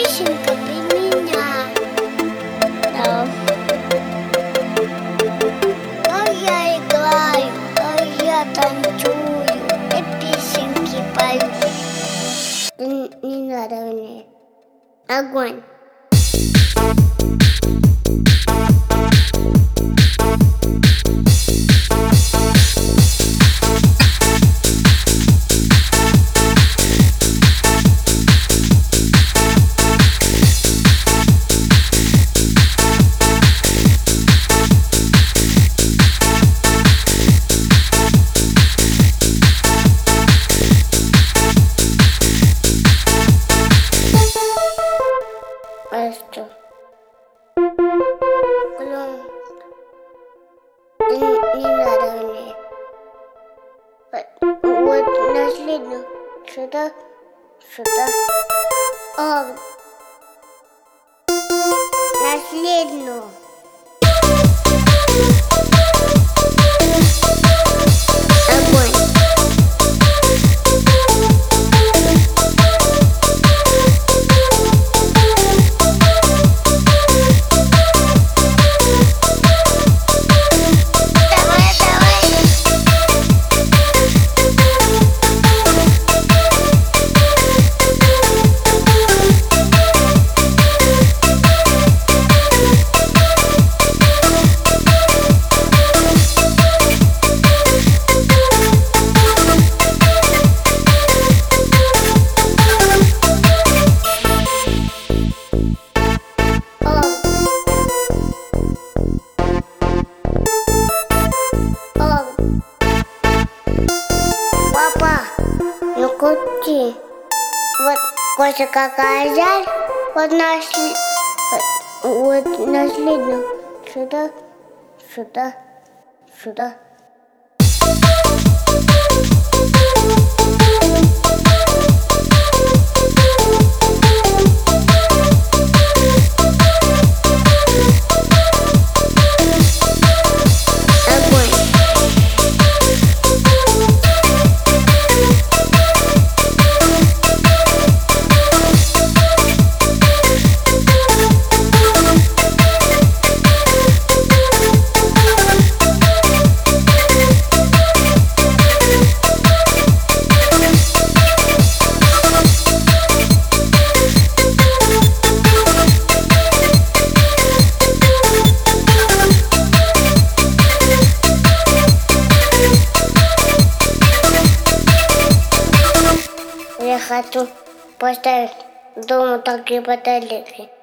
песенка для меня. Да. А я играю, а я танцую, и песенки пою. Не надо мне. Огонь. А что? Не надо мне. Вот наследную. Сюда, сюда. Наследную. Огонь. Папа, ну крути. Вот Кося какая жаль, вот наследную. Сюда, сюда, сюда. Я хочу поставить дома такие батарейки.